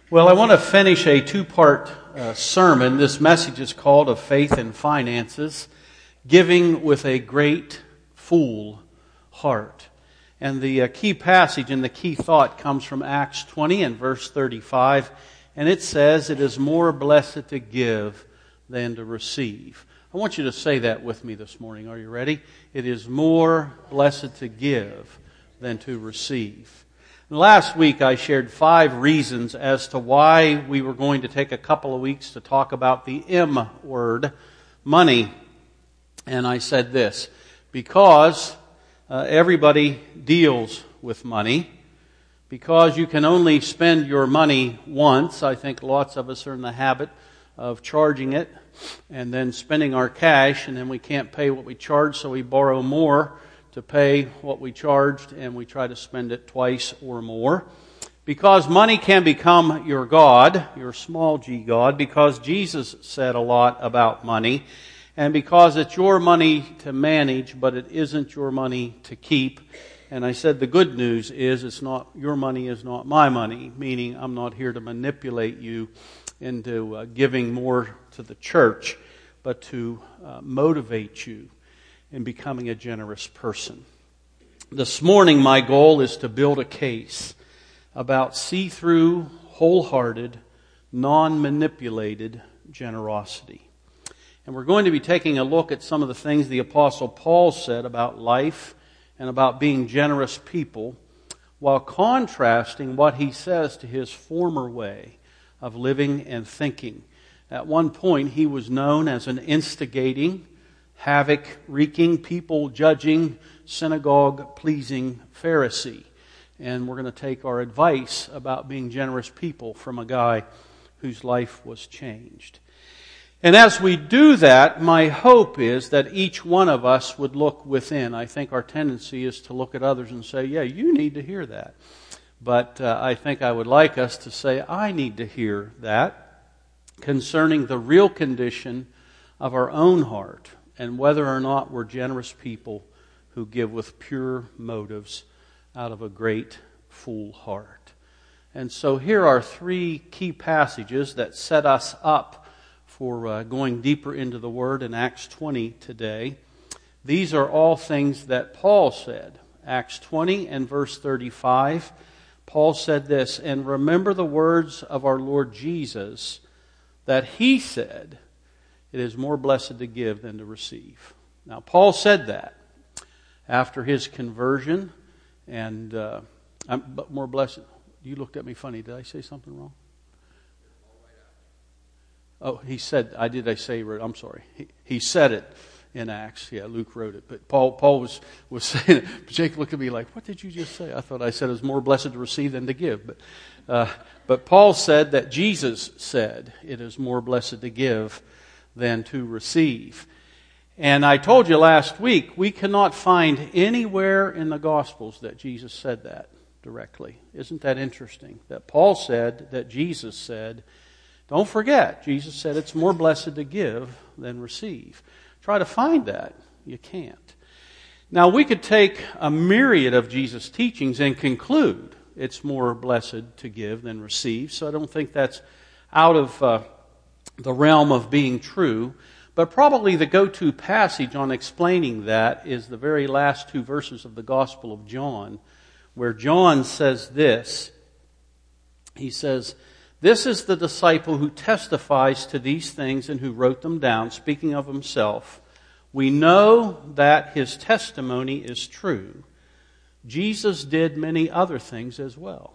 Well, I want to finish a two-part sermon. This message is called "A Faith in Finances, Giving with a Great Full Heart." And the key passage and the key thought comes from Acts 20 and verse 35. And it says, "It is more blessed to give than to receive." I want you to say that with me this morning. Are you ready? It is more blessed to give than to receive. Last week I shared 5 reasons as to why we were going to take a couple of weeks to talk about the M word, money. And I said this, because everybody deals with money, because you can only spend your money once. I think lots of us are in the habit of charging it and then spending our cash, and then we can't pay what we charge, so we borrow more to pay what we charged, and we try to spend it twice or more. Because money can become your God, your small g God, because Jesus said a lot about money, and because it's your money to manage, but it isn't your money to keep. And I said the good news is it's not your money is not my money, meaning I'm not here to manipulate you into giving more to the church, but to motivate you in becoming a generous person. This morning, my goal is to build a case about see-through, wholehearted, non-manipulated generosity. And we're going to be taking a look at some of the things the Apostle Paul said about life and about being generous people, while contrasting what he says to his former way of living and thinking. At one point, he was known as an instigating, havoc-wreaking, people-judging, synagogue-pleasing Pharisee. And we're going to take our advice about being generous people from a guy whose life was changed. And as we do that, my hope is that each one of us would look within. I think our tendency is to look at others and say, yeah, you need to hear that. But I think I would like us to say, I need to hear that concerning the real condition of our own heart, and whether or not we're generous people who give with pure motives out of a great, full heart. And so here are 3 key passages that set us up for going deeper into the Word in Acts 20 today. These are all things that Paul said. Acts 20 and verse 35, Paul said this, "And remember the words of our Lord Jesus, that He said, 'It is more blessed to give than to receive.'" Now, Paul said that after his conversion, and but more blessed. You looked at me funny. Did I say something wrong? Oh, he said. I say. I'm sorry. He said it in Acts. Yeah, Luke wrote it, but Paul was saying it. Jake looked at me like, "What did you just say?" I thought I said it was more blessed to receive than to give, but Paul said that Jesus said it is more blessed to give than to receive. And I told you last week, we cannot find anywhere in the Gospels that Jesus said that directly. Isn't that interesting? That Paul said, that Jesus said. Don't forget, Jesus said it's more blessed to give than receive. Try to find that. You can't. Now, we could take a myriad of Jesus' teachings and conclude it's more blessed to give than receive. So I don't think that's out of the realm of being true. But probably the go-to passage on explaining that is the very last 2 verses of the Gospel of John, where John says this. He says, "This is the disciple who testifies to these things and who wrote them down, speaking of himself. We know that his testimony is true. Jesus did many other things as well.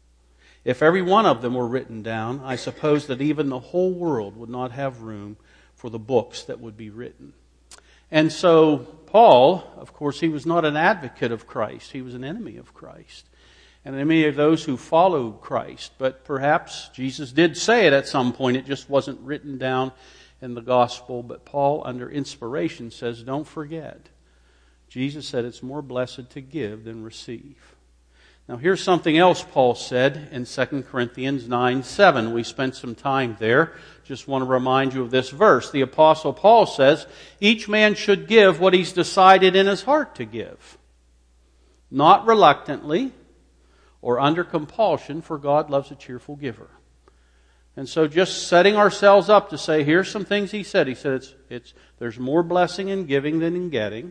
If every one of them were written down, I suppose that even the whole world would not have room for the books that would be written." And so Paul, of course, he was not an advocate of Christ. He was an enemy of Christ. And many of those who followed Christ. But perhaps Jesus did say it at some point. It just wasn't written down in the gospel. But Paul, under inspiration, says, don't forget. Jesus said it's more blessed to give than receive. Now here's something else Paul said in 2 Corinthians 9:7. We spent some time there. Just want to remind you of this verse. The Apostle Paul says, each man should give what he's decided in his heart to give. Not reluctantly or under compulsion, for God loves a cheerful giver. And so just setting ourselves up to say, here's some things he said. He said there's more blessing in giving than in getting.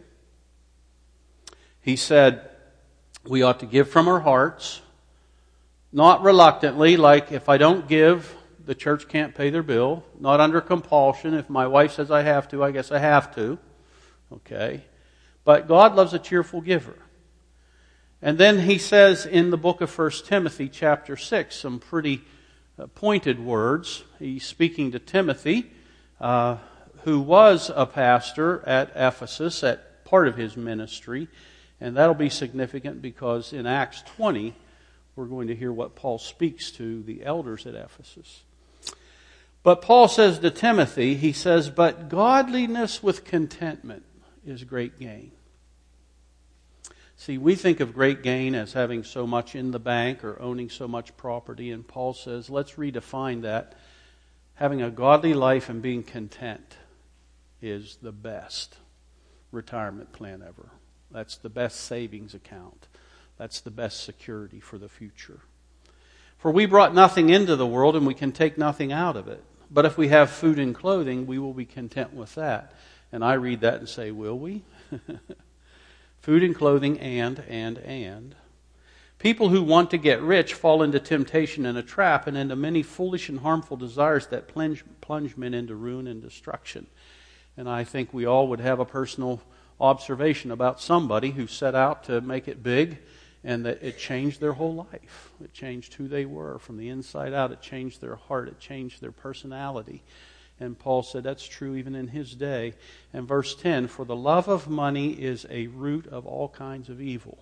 He said we ought to give from our hearts, not reluctantly, like if I don't give, the church can't pay their bill. Not under compulsion. If my wife says I have to, I guess I have to. Okay. But God loves a cheerful giver. And then he says in the book of 1 Timothy chapter 6, some pretty pointed words. He's speaking to Timothy, who was a pastor at Ephesus at part of his ministry. And that'll be significant because in Acts 20, we're going to hear what Paul speaks to the elders at Ephesus. But Paul says to Timothy, he says, but godliness with contentment is great gain. See, we think of great gain as having so much in the bank or owning so much property. And Paul says, let's redefine that. Having a godly life and being content is the best retirement plan ever. That's the best savings account. That's the best security for the future. For we brought nothing into the world and we can take nothing out of it. But if we have food and clothing, we will be content with that. And I read that and say, will we? Food and clothing and. People who want to get rich fall into temptation and a trap and into many foolish and harmful desires that plunge men into ruin and destruction. And I think we all would have a personal observation about somebody who set out to make it big and that it changed their whole life. It changed who they were from the inside out. It changed their heart. It changed their personality. And Paul said that's true even in his day. And verse 10, for the love of money is a root of all kinds of evil.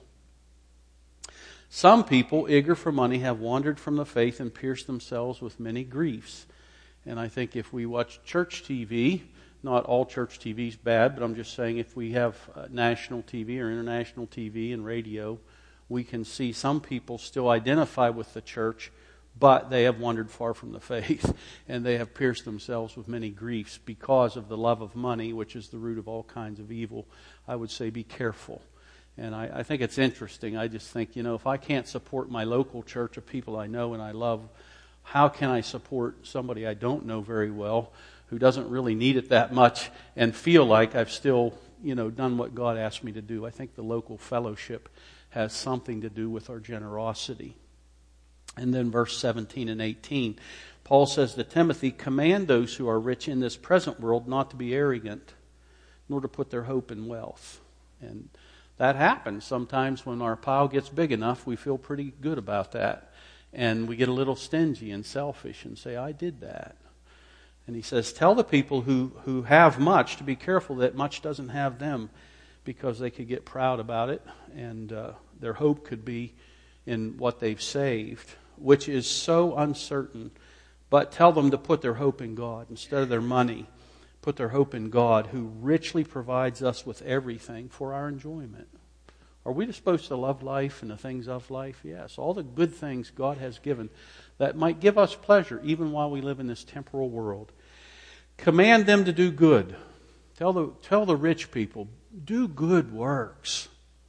Some people, eager for money, have wandered from the faith and pierced themselves with many griefs. And I think if we watch church TV, not all church TV is bad, but I'm just saying if we have national TV or international TV and radio, we can see some people still identify with the church, but they have wandered far from the faith, and they have pierced themselves with many griefs because of the love of money, which is the root of all kinds of evil. I would say be careful. And I think it's interesting. I just think, if I can't support my local church of people I know and I love, how can I support somebody I don't know very well who doesn't really need it that much and feel like I've still, done what God asked me to do? I think the local fellowship has something to do with our generosity. And then verse 17 and 18, Paul says to Timothy, command those who are rich in this present world not to be arrogant, nor to put their hope in wealth. And that happens sometimes when our pile gets big enough, we feel pretty good about that. And we get a little stingy and selfish and say, I did that. And he says, tell the people who have much to be careful that much doesn't have them, because they could get proud about it, and their hope could be in what they've saved, which is so uncertain. But tell them to put their hope in God instead of their money. Put their hope in God, who richly provides us with everything for our enjoyment. Are we supposed to love life and the things of life? Yes. All the good things God has given that might give us pleasure even while we live in this temporal world. Command them to do good. Tell the rich people, do good works.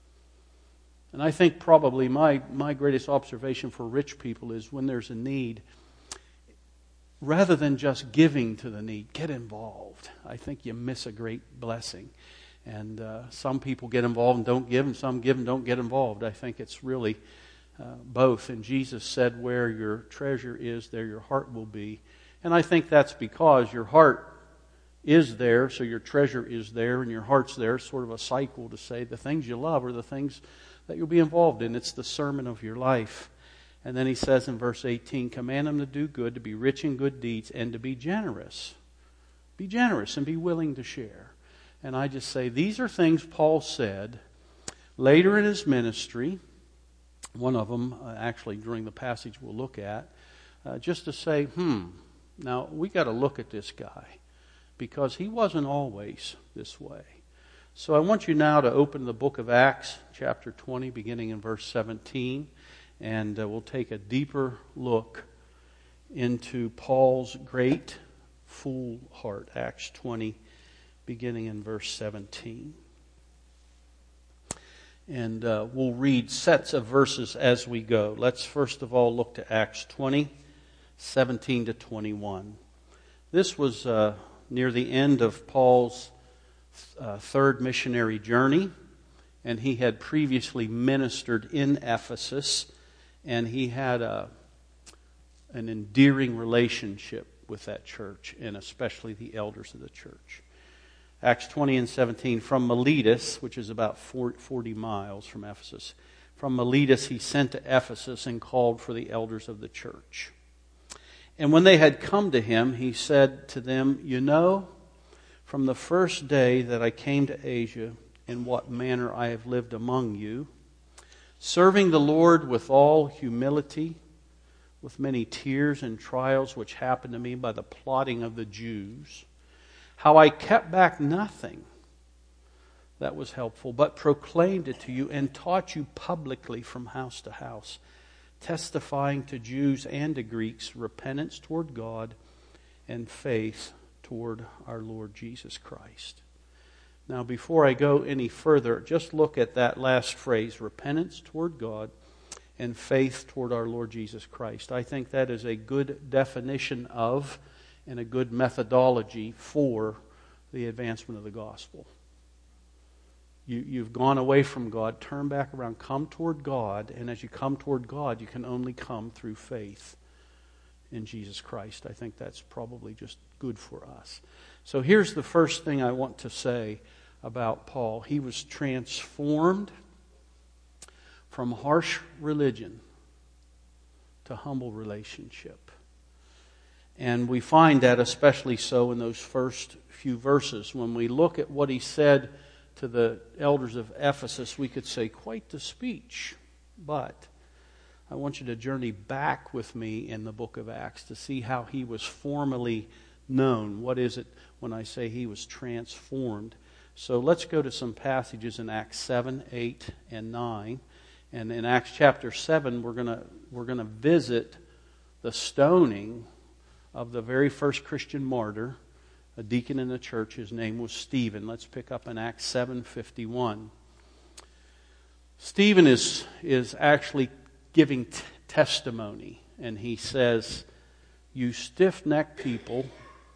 And I think probably my greatest observation for rich people is when there's a need, rather than just giving to the need, get involved. I think you miss a great blessing. And some people get involved and don't give, and some give and don't get involved. I think it's really both. And Jesus said, where your treasure is, there your heart will be. And I think that's because your heart is there, so your treasure is there, and your heart's there. It's sort of a cycle to say the things you love are the things that you'll be involved in. It's the sermon of your life. And then he says in verse 18, command them to do good, to be rich in good deeds, and to be generous. Be generous and be willing to share. And I just say these are things Paul said later in his ministry. One of them, actually during the passage we'll look at, just to say, now we got to look at this guy, because he wasn't always this way. So I want you now to open the book of Acts, chapter 20, beginning in verse 17, and we'll take a deeper look into Paul's great fool heart. Acts 20, beginning in verse 17. And we'll read sets of verses as we go. Let's first of all look to Acts 20, 17 to 21. This was near the end of Paul's third missionary journey, and he had previously ministered in Ephesus, and he had an endearing relationship with that church, and especially the elders of the church. Acts 20 and 17, from Miletus, which is about 40 miles from Ephesus, from Miletus he sent to Ephesus and called for the elders of the church. And when they had come to him, he said to them, "You know, from the first day that I came to Asia, in what manner I have lived among you, serving the Lord with all humility, with many tears and trials which happened to me by the plotting of the Jews, how I kept back nothing that was helpful, but proclaimed it to you and taught you publicly from house to house, testifying to Jews and to Greeks repentance toward God and faith toward our Lord Jesus Christ." Now, before I go any further, just look at that last phrase, repentance toward God and faith toward our Lord Jesus Christ. I think that is a good definition of and a good methodology for the advancement of the gospel. You've gone away from God, turn back around, come toward God, and as you come toward God, you can only come through faith in Jesus Christ. I think that's probably just good for us. So here's the first thing I want to say about Paul. He was transformed from harsh religion to humble relationship. And we find that especially so in those first few verses. When we look at what he said to the elders of Ephesus, we could say, quite the speech. But I want you to journey back with me in the book of Acts to see how he was formally known. What is it when I say he was transformed? So let's go to some passages in Acts 7, 8, and 9. And in Acts chapter 7, we're going to visit the stoning of the very first Christian martyr, a deacon in the church. His name was Stephen. Let's pick up in Acts 7:51. Stephen is actually giving testimony, and he says, "You stiff-necked people,"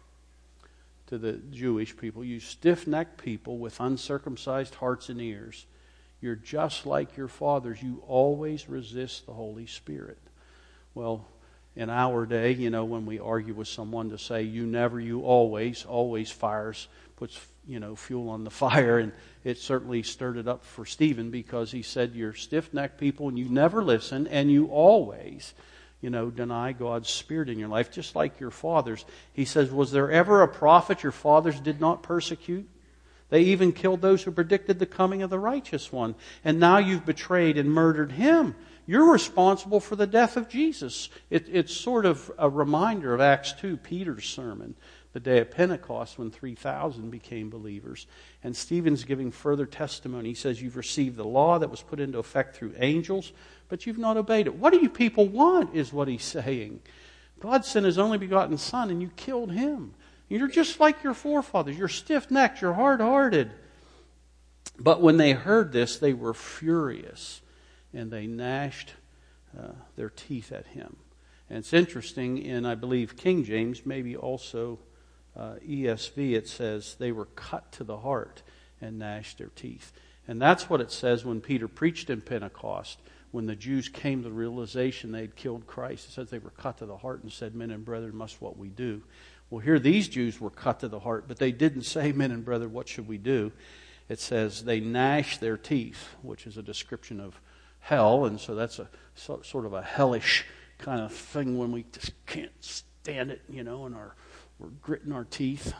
to the Jewish people, "you stiff-necked people with uncircumcised hearts and ears, you're just like your fathers. You always resist the Holy Spirit." Well, in our day, when we argue with someone, to say "you never, you always" puts fuel on the fire, and it certainly stirred it up for Stephen, because he said, "You're stiff-necked people and you never listen, and you always deny God's Spirit in your life, just like your fathers." He says, "Was there ever a prophet your fathers did not persecute? They even killed those who predicted the coming of the righteous one. And now you've betrayed and murdered him. You're responsible for the death of Jesus." It's sort of a reminder of Acts 2, Peter's sermon, the day of Pentecost when 3,000 became believers. And Stephen's giving further testimony. He says, "You've received the law that was put into effect through angels, but you've not obeyed it." What do you people want, is what he's saying. God sent his only begotten Son, and you killed him. You're just like your forefathers. You're stiff-necked. You're hard-hearted. But when they heard this, they were furious, and they gnashed their teeth at him. And it's interesting, in, I believe, King James, maybe also ESV, it says they were cut to the heart and gnashed their teeth. And that's what it says when Peter preached in Pentecost. When the Jews came to the realization they had killed Christ, it says they were cut to the heart and said, "Men and brethren, must what we do." Well, here these Jews were cut to the heart, but they didn't say, "Men and brethren, what should we do?" It says they gnashed their teeth, which is a description of hell, and so that's a sort of a hellish kind of thing when we just can't stand it, and we're gritting our teeth.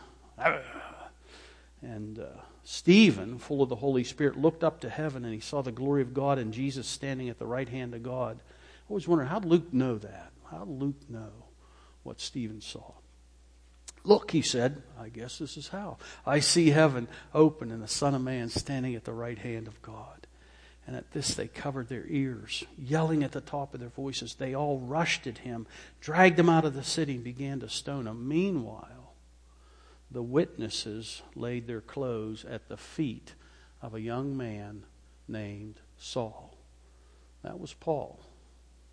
And Stephen, full of the Holy Spirit, looked up to heaven, and he saw the glory of God and Jesus standing at the right hand of God. I always wonder, how did Luke know that? How did Luke know what Stephen saw? "Look," he said, "I guess this is how. I see heaven open and the Son of Man standing at the right hand of God." And at this they covered their ears, yelling at the top of their voices. They all rushed at him, dragged him out of the city, and began to stone him. Meanwhile, the witnesses laid their clothes at the feet of a young man named Saul. That was Paul.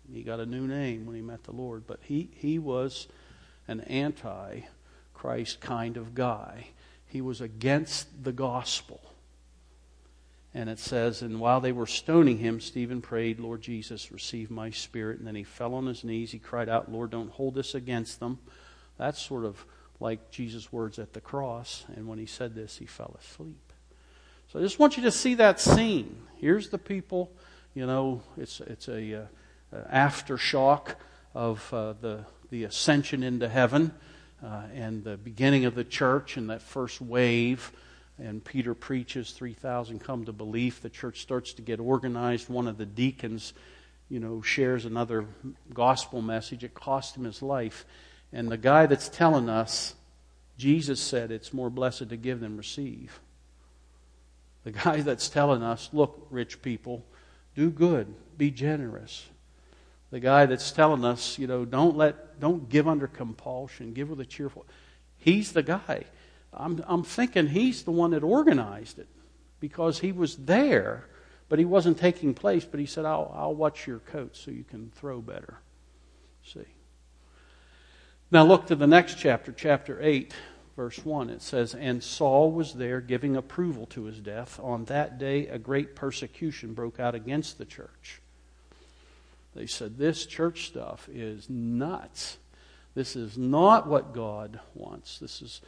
He got a new name when he met the Lord. But he was an anti-Christ kind of guy. He was against the gospel. And it says, and while they were stoning him, Stephen prayed, Lord Jesus, receive my spirit. And then he fell on his knees. He cried out, Lord, don't hold this against them. That's sort of like Jesus' words at the cross. And when he said this, he fell asleep. So I just want you to see that scene. Here's the people. It's a aftershock of the ascension into heaven and the beginning of the church and that first wave. And Peter preaches, 3,000 come to belief. The church starts to get organized. One of the deacons, shares another gospel message. It cost him his life. And the guy that's telling us, Jesus said it's more blessed to give than receive. The guy that's telling us, look, rich people, do good, be generous. The guy that's telling us, don't give under compulsion, give with a cheerful. He's the guy. I'm thinking he's the one that organized it because he was there, but he wasn't taking place. But he said, I'll watch your coat so you can throw better. See. Now look to the next chapter, chapter 8, verse 1. It says, and Saul was there giving approval to his death. On that day, a great persecution broke out against the church. They said, this church stuff is nuts. This is not what God wants. This is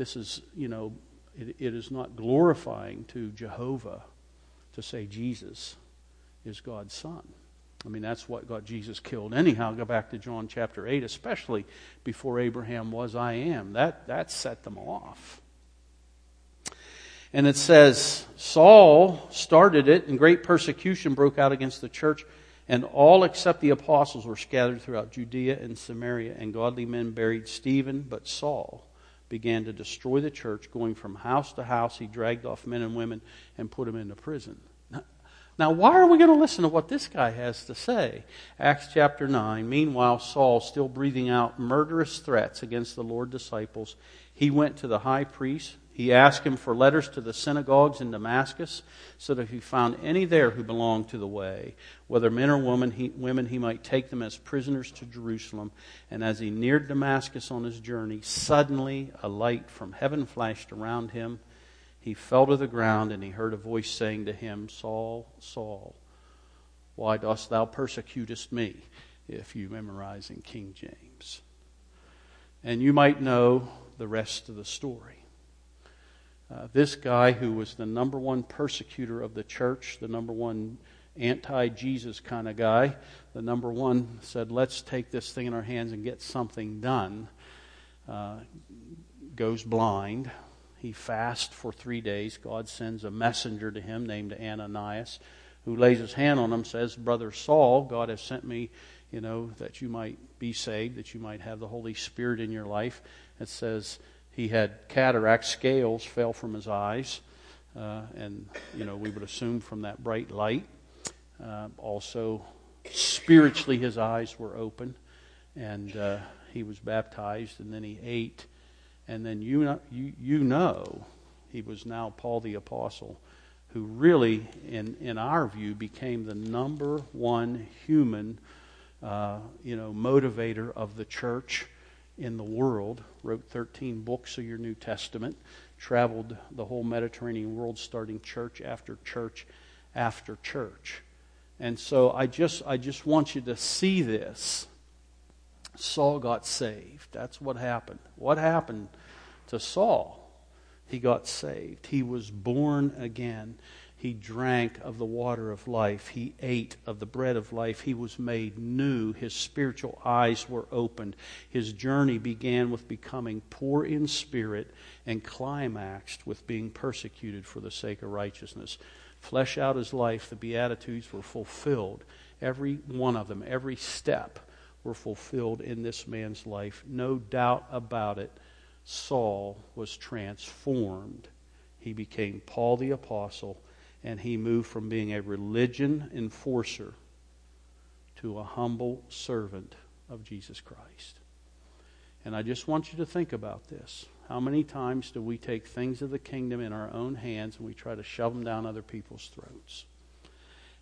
it is not glorifying to Jehovah to say Jesus is God's son. I mean, that's what got Jesus killed anyhow. Go back to John chapter 8, especially before Abraham was, I am. That set them off. And it says, Saul started it, and great persecution broke out against the church, and all except the apostles were scattered throughout Judea and Samaria, and godly men buried Stephen, but Saul began to destroy the church, going from house to house. He dragged off men and women and put them into prison. Now, why are we going to listen to what this guy has to say? Acts chapter 9. Meanwhile, Saul, still breathing out murderous threats against the Lord's disciples, he went to the high priest. He asked him for letters to the synagogues in Damascus, so that if he found any there who belonged to the way, whether men or women, he might take them as prisoners to Jerusalem. And as he neared Damascus on his journey, suddenly a light from heaven flashed around him. He fell to the ground, and he heard a voice saying to him, Saul, Saul, why dost thou persecutest me? If you memorize in King James. And you might know the rest of the story. This guy who was the number one persecutor of the church, the number one anti-Jesus kind of guy, the number one said, let's take this thing in our hands and get something done, goes blind. He fasts for 3 days. God sends a messenger to him named Ananias, who lays his hand on him, says, Brother Saul, God has sent me, that you might be saved, that you might have the Holy Spirit in your life. It says he had cataract, scales fell from his eyes, and we would assume from that bright light. Also, spiritually his eyes were open, and he was baptized, and then he ate. And then he was now Paul the Apostle, who really, in our view, became the number one human, motivator of the church in the world. Wrote 13 books of your New Testament, traveled the whole Mediterranean world, starting church after church after church. And so I just want you to see this. Saul got saved. That's what happened. What happened to Saul? He got saved. He was born again. He drank of the water of life. He ate of the bread of life. He was made new. His spiritual eyes were opened. His journey began with becoming poor in spirit and climaxed with being persecuted for the sake of righteousness. Flesh out his life, the Beatitudes were fulfilled. Every one of them, every step were fulfilled in this man's life. No doubt about it, Saul was transformed. He became Paul the Apostle, and he moved from being a religion enforcer to a humble servant of Jesus Christ. And I just want you to think about this. How many times do we take things of the kingdom in our own hands and we try to shove them down other people's throats?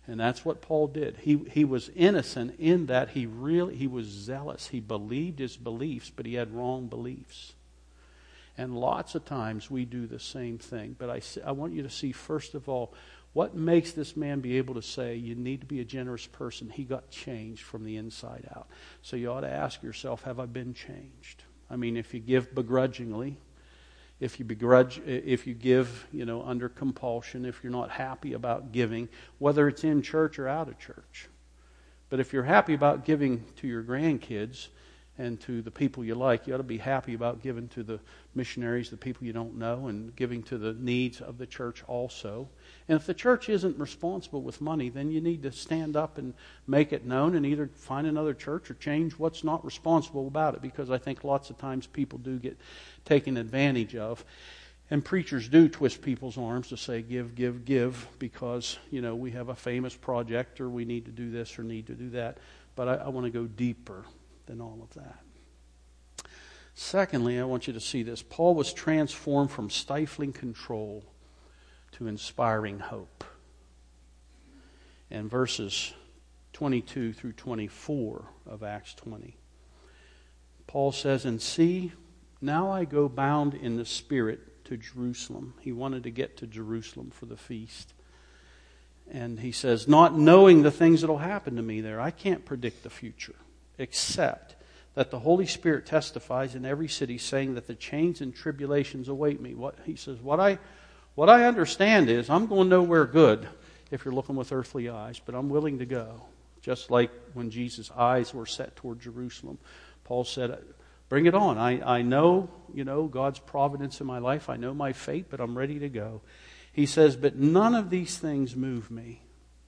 And that's what Paul did. He was innocent in that he was zealous. He believed his beliefs, but he had wrong beliefs. And lots of times we do the same thing. But I want you to see, first of all, what makes this man be able to say, you need to be a generous person? He got changed from the inside out. So you ought to ask yourself, have I been changed? I mean, if you give begrudgingly, if you give, under compulsion, if you're not happy about giving, whether it's in church or out of church. But if you're happy about giving to your grandkids and to the people you like, you ought to be happy about giving to the missionaries, the people you don't know, and giving to the needs of the church also. And if the church isn't responsible with money, then you need to stand up and make it known and either find another church or change what's not responsible about it, because I think lots of times people do get taken advantage of. And preachers do twist people's arms to say, give, give, give, because, we have a famous project or we need to do this or need to do that. But I want to go deeper than all of that. Secondly, I want you to see this. Paul was transformed from stifling control to inspiring hope. And verses 22 through 24 of Acts 20. Paul says, and see, now I go bound in the Spirit to Jerusalem. He wanted to get to Jerusalem for the feast. And he says, not knowing the things that will happen to me there. I can't predict the future, except that the Holy Spirit testifies in every city, saying that the chains and tribulations await me. He says, what I understand is I'm going nowhere good if you're looking with earthly eyes, but I'm willing to go. Just like when Jesus' eyes were set toward Jerusalem. Paul said, bring it on. I know, God's providence in my life. I know my fate, but I'm ready to go. He says, but none of these things move me.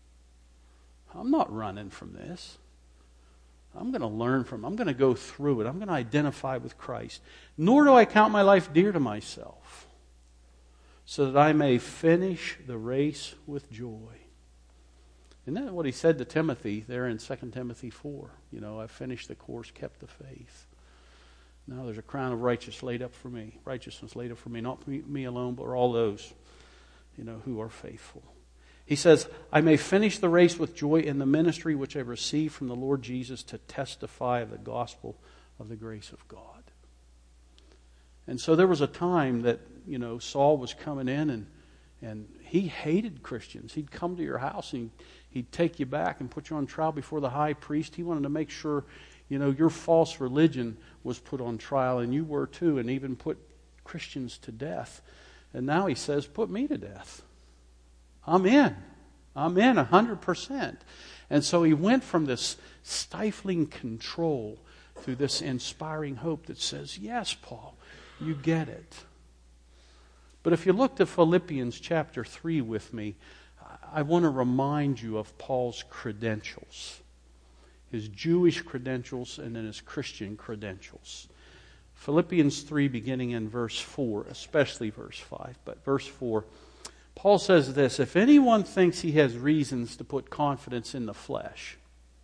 I'm not running from this. I'm going to learn from it. I'm going to go through it. I'm going to identify with Christ. Nor do I count my life dear to myself, so that I may finish the race with joy. Isn't that what he said to Timothy there in 2 Timothy 4? I've finished the course, kept the faith. Now there's a crown of righteousness laid up for me. Righteousness laid up for me, not me alone, but all those, who are faithful. He says, I may finish the race with joy in the ministry which I received from the Lord Jesus to testify of the gospel of the grace of God. And so there was a time that, Saul was coming in and he hated Christians. He'd come to your house and he'd take you back and put you on trial before the high priest. He wanted to make sure, your false religion was put on trial, and you were too, and even put Christians to death. And now he says, put me to death. I'm in 100%. And so he went from this stifling control to this inspiring hope that says, yes, Paul, you get it. But if you look to Philippians chapter 3 with me, I want to remind you of Paul's credentials. His Jewish credentials and then his Christian credentials. Philippians 3 beginning in verse 4, especially verse 5, but verse 4, Paul says this, if anyone thinks he has reasons to put confidence in the flesh,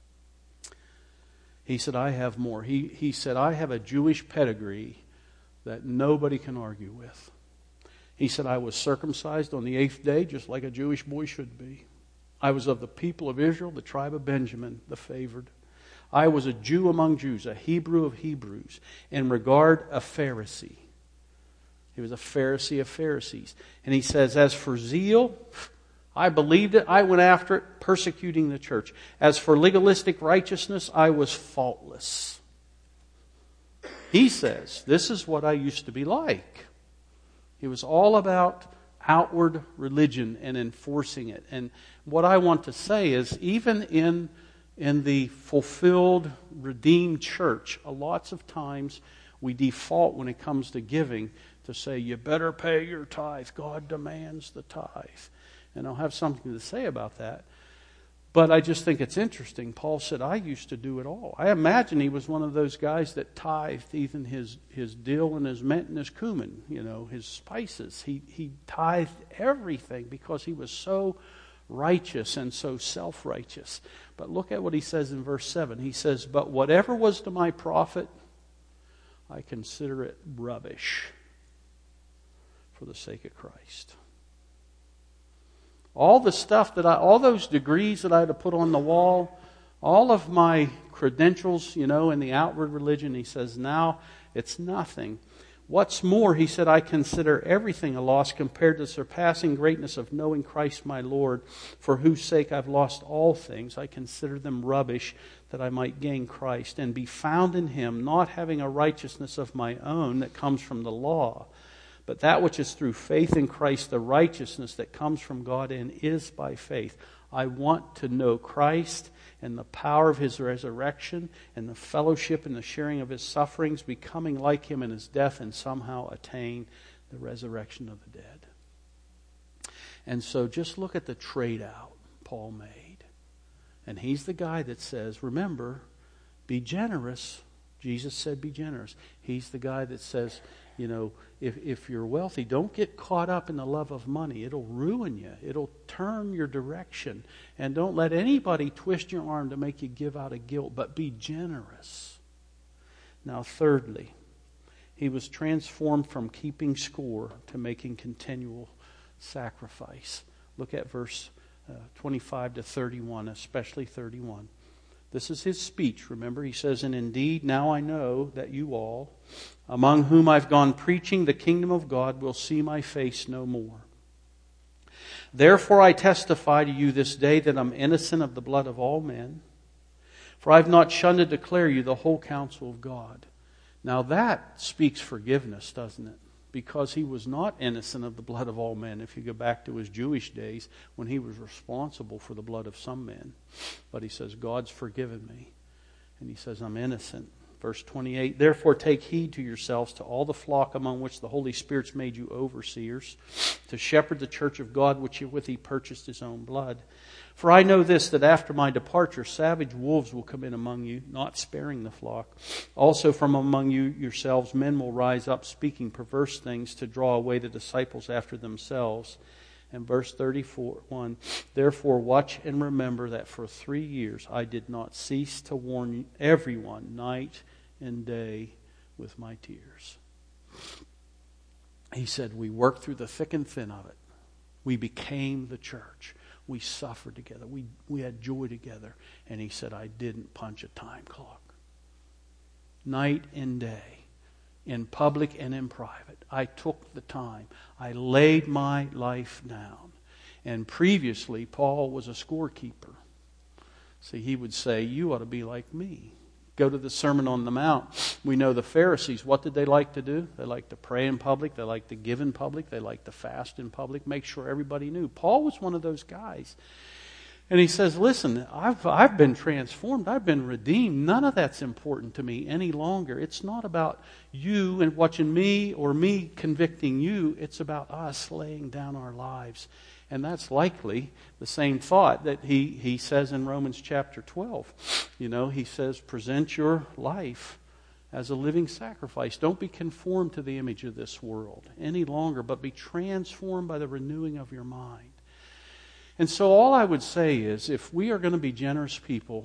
he said, I have more. He said, I have a Jewish pedigree that nobody can argue with. He said, I was circumcised on the 8th day, just like a Jewish boy should be. I was of the people of Israel, the tribe of Benjamin, the favored. I was a Jew among Jews, a Hebrew of Hebrews, in regard a Pharisee. He was a Pharisee of Pharisees. And he says, as for zeal, I believed it, I went after it, persecuting the church. As for legalistic righteousness, I was faultless. He says, this is what I used to be like. It was all about outward religion and enforcing it. And what I want to say is, even in the fulfilled, redeemed church, lots of times we default when it comes to giving to say, you better pay your tithe. God demands the tithe. And I'll have something to say about that. But I just think it's interesting. Paul said, I used to do it all. I imagine he was one of those guys that tithed even his dill and his mint and his cumin, his spices. He tithed everything because he was so righteous and so self-righteous. But look at what he says in verse 7. He says, but whatever was to my profit, I consider it rubbish for the sake of Christ. all the stuff all those degrees that I had to put on the wall, all of my credentials, in the outward religion, he says, now it's nothing. What's more, he said, I consider everything a loss compared to the surpassing greatness of knowing Christ my Lord, for whose sake I've lost all things. I consider them rubbish, that I might gain Christ and be found in Him, not having a righteousness of my own that comes from the law, but that which is through faith in Christ, the righteousness that comes from God and is by faith. I want to know Christ and the power of His resurrection and the fellowship and the sharing of His sufferings, becoming like Him in His death, and somehow attain the resurrection of the dead. And so just look at the trade-out Paul made. And he's the guy that says, remember, be generous. Jesus said be generous. He's the guy that says, if you're wealthy, don't get caught up in the love of money. It'll ruin you. It'll turn your direction. And don't let anybody twist your arm to make you give out of guilt, but be generous. Now, thirdly, he was transformed from keeping score to making continual sacrifice. Look at verse 25 to 31, especially 31. This is his speech, remember. He says, and indeed, now I know that you all, among whom I've gone preaching the kingdom of God, will see my face no more. Therefore I testify to you this day that I'm innocent of the blood of all men, for I've not shunned to declare you the whole counsel of God. Now that speaks forgiveness, doesn't it? Because he was not innocent of the blood of all men, if you go back to his Jewish days when he was responsible for the blood of some men. But he says, God's forgiven me. And he says, I'm innocent. Verse 28, therefore take heed to yourselves, to all the flock among which the Holy Spirit's made you overseers, to shepherd the church of God which with He purchased His own blood. For I know this, that after my departure savage wolves will come in among you, not sparing the flock. Also from among you yourselves men will rise up, speaking perverse things, to draw away the disciples after themselves. And verse 34, therefore watch and remember that for 3 years I did not cease to warn everyone night and day with my tears. He said, we worked through the thick and thin of it. We became the church. We suffered together. We had joy together. And he said, I didn't punch a time clock. Night and day, in public and in private, I took the time. I laid my life down. And previously, Paul was a scorekeeper. See, he would say, you ought to be like me. Go to the Sermon on the Mount. We know the Pharisees, what did they like to do? They liked to pray in public. They liked to give in public. They liked to fast in public. Make sure everybody knew. Paul was one of those guys. And he says, listen, I've been transformed. I've been redeemed. None of that's important to me any longer. It's not about you and watching me or me convicting you. It's about us laying down our lives. And that's likely the same thought that he says in Romans chapter 12. He says, present your life as a living sacrifice. Don't be conformed to the image of this world any longer, but be transformed by the renewing of your mind. And so all I would say is, if we are going to be generous people,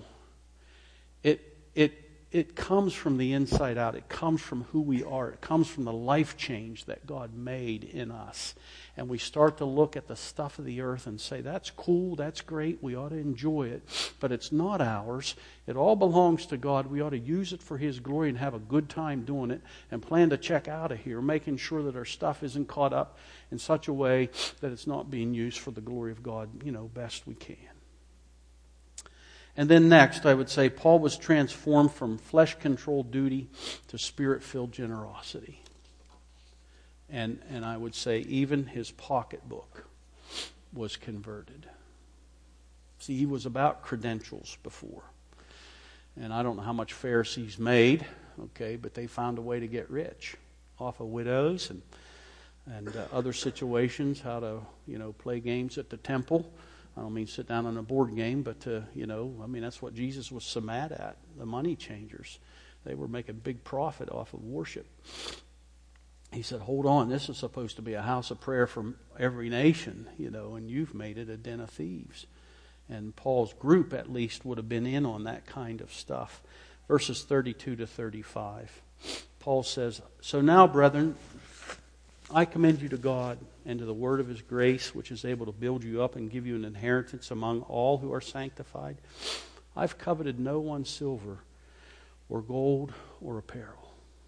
it comes from the inside out. It comes from who we are. It comes from the life change that God made in us. And we start to look at the stuff of the earth and say, that's cool, that's great, we ought to enjoy it, but it's not ours. It all belongs to God. We ought to use it for His glory and have a good time doing it and plan to check out of here, making sure that our stuff isn't caught up in such a way that it's not being used for the glory of God, best we can. And then next, I would say Paul was transformed from flesh-controlled duty to spirit-filled generosity. And I would say even his pocketbook was converted. See, he was about credentials before. And I don't know how much Pharisees made, but they found a way to get rich off of widows and other situations, how to, play games at the temple. I don't mean sit down on a board game, but, that's what Jesus was so mad at, the money changers. They were making big profit off of worship. He said, hold on, this is supposed to be a house of prayer for every nation, and you've made it a den of thieves. And Paul's group, at least, would have been in on that kind of stuff. Verses 32 to 35. Paul says, so now, brethren, I commend you to God and to the word of his grace, which is able to build you up and give you an inheritance among all who are sanctified. I've coveted no one's silver or gold or apparel.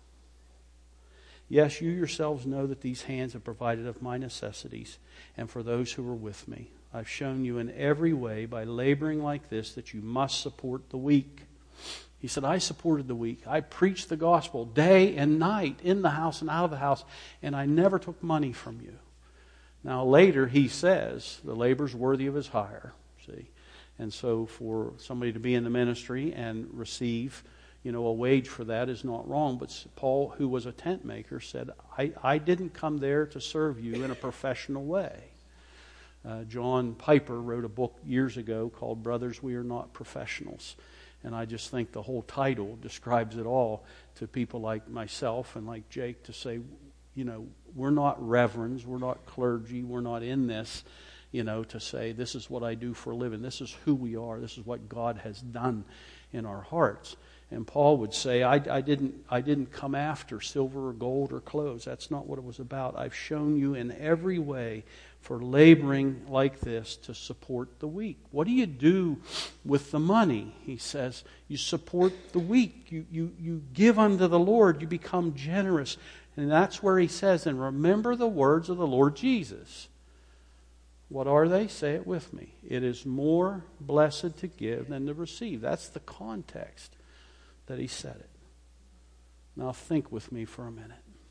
Yes, you yourselves know that these hands have provided of my necessities, and for those who are with me. I've shown you in every way by laboring like this that you must support the weak. He said, I supported the weak. I preached the gospel day and night, in the house and out of the house, and I never took money from you. Now later he says, the labor's worthy of his hire. See? And so for somebody to be in the ministry and receive, a wage for that is not wrong. But Paul, who was a tent maker, said, I didn't come there to serve you in a professional way. John Piper wrote a book years ago called Brothers, We Are Not Professionals. And I just think the whole title describes it all to people like myself and like Jake to say, we're not reverends, we're not clergy, we're not in this, to say this is what I do for a living. This is who we are. This is what God has done in our hearts. And Paul would say, I didn't come after silver or gold or clothes. That's not what it was about. I've shown you in every way for laboring like this to support the weak. What do you do with the money? He says, you support the weak. You give unto the Lord. You become generous. And that's where he says, and remember the words of the Lord Jesus. What are they? Say it with me. It is more blessed to give than to receive. That's the context that he said it. Now think with me for a minute.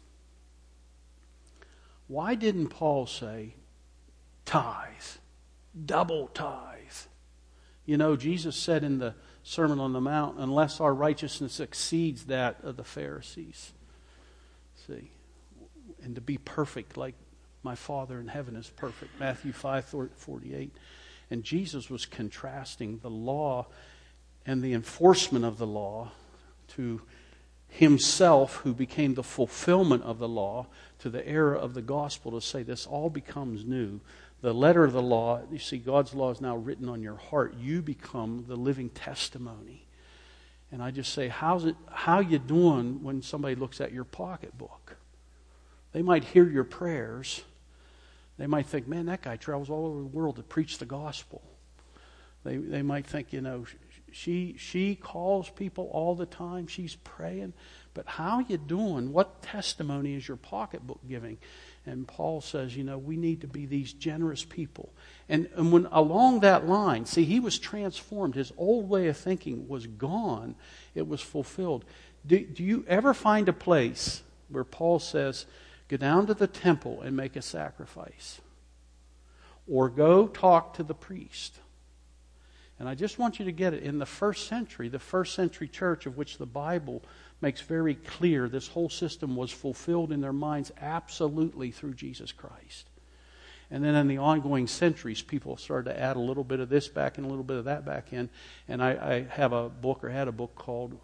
Why didn't Paul say tithe, double tithe? Jesus said in the Sermon on the Mount, unless our righteousness exceeds that of the Pharisees. See, and to be perfect like my Father in heaven is perfect. Matthew 5:48. And Jesus was contrasting the law and the enforcement of the law to himself, who became the fulfillment of the law, to the era of the gospel, to say this all becomes new. The letter of the law, you see, God's law is now written on your heart. You become the living testimony. And I just say, how you doing when somebody looks at your pocketbook? They might hear your prayers. They might think, man, that guy travels all over the world to preach the gospel. They might think, she calls people all the time. She's praying. But how you doing? What testimony is your pocketbook giving? And Paul says, we need to be these generous people. And when along that line, see, he was transformed. His old way of thinking was gone. It was fulfilled. Do you ever find a place where Paul says, go down to the temple and make a sacrifice? Or go talk to the priest? And I just want you to get it. In the first century church, of which the Bible makes very clear this whole system was fulfilled in their minds absolutely through Jesus Christ. And then in the ongoing centuries, people started to add a little bit of this back and a little bit of that back in. And I have a book, or had a book called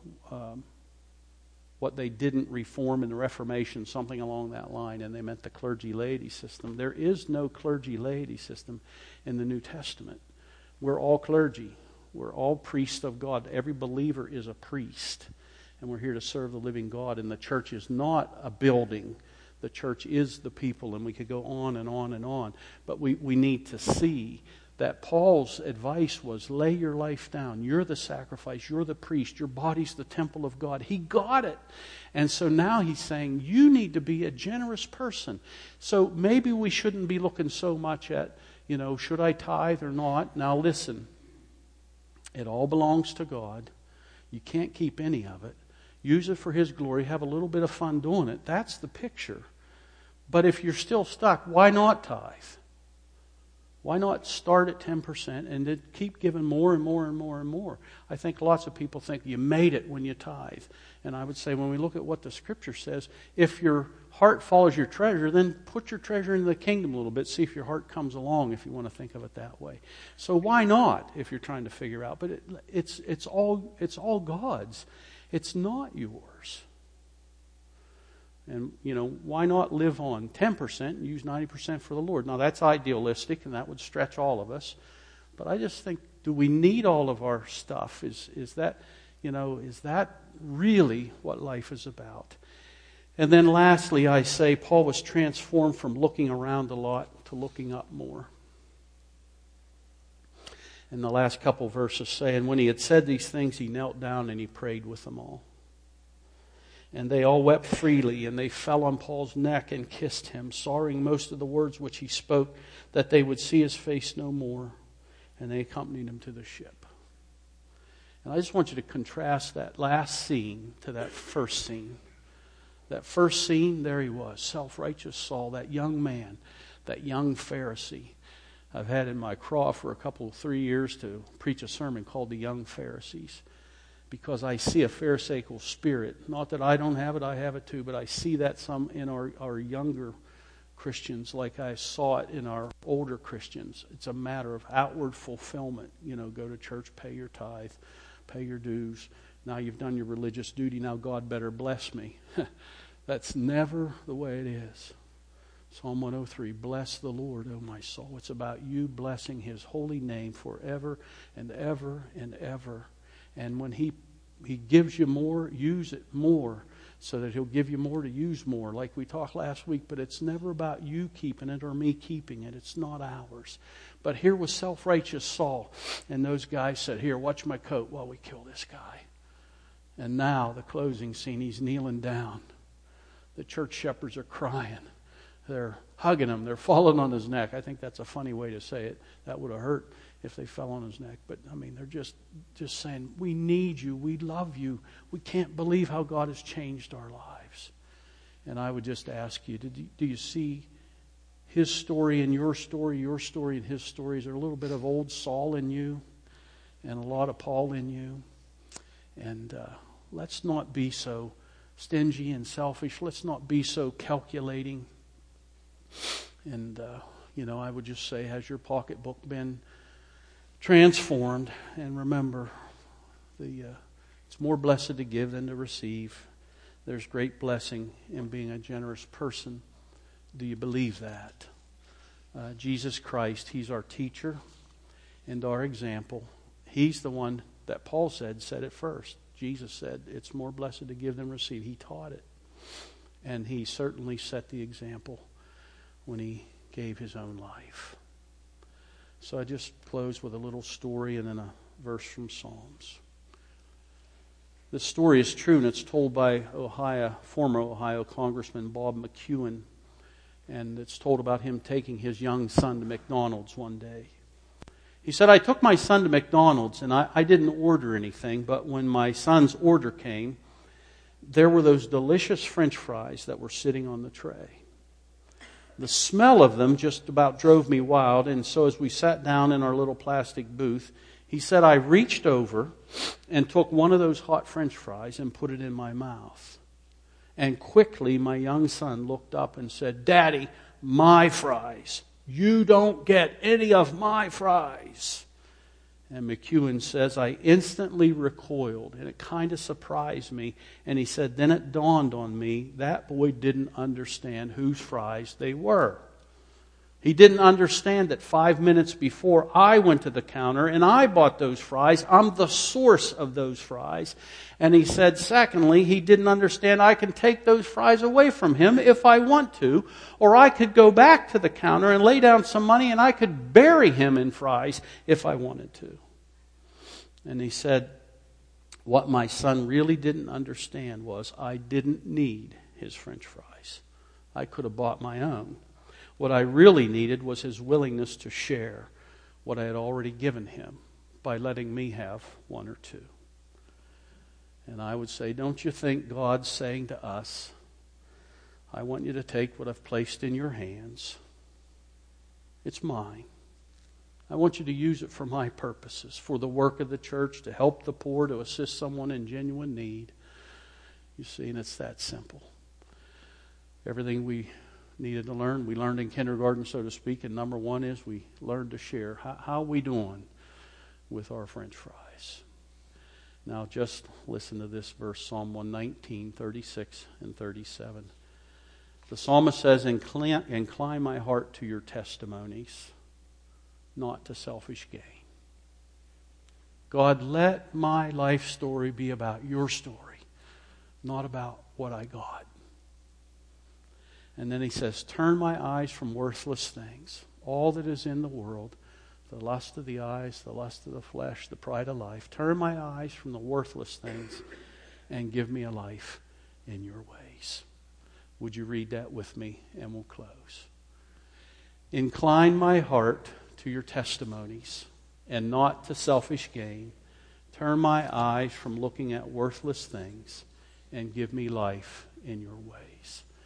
What They Didn't Reform in the Reformation, something along that line. And they meant the clergy-laity system. There is no clergy-laity system in the New Testament. We're all clergy. We're all priests of God. Every believer is a priest. And we're here to serve the living God. And the church is not a building. The church is the people. And we could go on and on and on. But we need to see that Paul's advice was, lay your life down. You're the sacrifice. You're the priest. Your body's the temple of God. He got it. And so now he's saying, you need to be a generous person. So maybe we shouldn't be looking so much at, should I tithe or not? Now listen, it all belongs to God. You can't keep any of it. Use it for His glory. Have a little bit of fun doing it. That's the picture. But if you're still stuck, why not tithe? Why not start at 10% and then keep giving more and more and more and more? I think lots of people think you made it when you tithe. And I would say when we look at what the Scripture says, if your heart follows your treasure, then put your treasure into the kingdom a little bit. See if your heart comes along, if you want to think of it that way. So why not, if you're trying to figure out? But it's all God's. It's not yours. And, why not live on 10% and use 90% for the Lord? Now, that's idealistic, and that would stretch all of us. But I just think, do we need all of our stuff? Is that really what life is about? And then lastly, I say Paul was transformed from looking around a lot to looking up more. And the last couple verses say, and when he had said these things, he knelt down and he prayed with them all. And they all wept freely, and they fell on Paul's neck and kissed him, sorrowing most of the words which he spoke, that they would see his face no more. And they accompanied him to the ship. And I just want you to contrast that last scene to that first scene. That first scene, there he was, self-righteous Saul, that young man, that young Pharisee. I've had in my craw for 3 years to preach a sermon called The Young Pharisees, because I see a pharisaical spirit. Not that I don't have it too, but I see that some in our younger Christians like I saw it in our older Christians. It's a matter of outward fulfillment. Go to church, pay your tithe, pay your dues. Now you've done your religious duty, now God better bless me. That's never the way it is. Psalm 103, bless the Lord, O my soul. It's about you blessing His holy name forever and ever and ever. And when He gives you more, use it more, so that He'll give you more to use more, like we talked last week. But it's never about you keeping it or me keeping it. It's not ours. But here was self-righteous Saul, and those guys said, here, watch my coat while we kill this guy. And now, the closing scene, he's kneeling down. The church shepherds are crying. They're hugging him. They're falling on his neck. I think that's a funny way to say it. That would have hurt if they fell on his neck. But, they're just saying, we need you. We love you. We can't believe how God has changed our lives. And I would just ask you, do you see his story and your story and his story? Is there a little bit of old Saul in you and a lot of Paul in you? And let's not be so stingy and selfish. Let's not be so calculating. And, I would just say, has your pocketbook been transformed? And remember, it's more blessed to give than to receive. There's great blessing in being a generous person. Do you believe that? Jesus Christ, He's our teacher and our example. He's the one that Paul said it first. Jesus said, it's more blessed to give than receive. He taught it. And He certainly set the example when He gave His own life. So I just close with a little story and then a verse from Psalms. This story is true, and it's told by former Ohio Congressman Bob McEwen. And it's told about him taking his young son to McDonald's one day. He said, I took my son to McDonald's, and I didn't order anything, but when my son's order came, there were those delicious French fries that were sitting on the tray. The smell of them just about drove me wild, and so as we sat down in our little plastic booth, he said, I reached over and took one of those hot French fries and put it in my mouth. And quickly my young son looked up and said, Daddy, my fries. You don't get any of my fries. And McEwen says, I instantly recoiled, and it kind of surprised me. And he said, then it dawned on me, that boy didn't understand whose fries they were. He didn't understand that 5 minutes before I went to the counter and I bought those fries. I'm the source of those fries. And he said, secondly, he didn't understand I can take those fries away from him if I want to, or I could go back to the counter and lay down some money and I could bury him in fries if I wanted to. And he said, what my son really didn't understand was I didn't need his French fries. I could have bought my own. What I really needed was his willingness to share what I had already given him by letting me have one or two. And I would say, don't you think God's saying to us, I want you to take what I've placed in your hands. It's mine. I want you to use it for my purposes, for the work of the church, to help the poor, to assist someone in genuine need. You see, and it's that simple. Everything we needed to learn, we learned in kindergarten, so to speak, and number one is we learned to share. How are we doing with our French fries? Now just listen to this verse, Psalm 119, 36 and 37. The psalmist says, incline my heart to your testimonies, not to selfish gain. God, let my life story be about your story, not about what I got. And then he says, turn my eyes from worthless things, all that is in the world, the lust of the eyes, the lust of the flesh, the pride of life. Turn my eyes from the worthless things and give me a life in your ways. Would you read that with me, and we'll close. Incline my heart to your testimonies and not to selfish gain. Turn my eyes from looking at worthless things and give me life in your ways.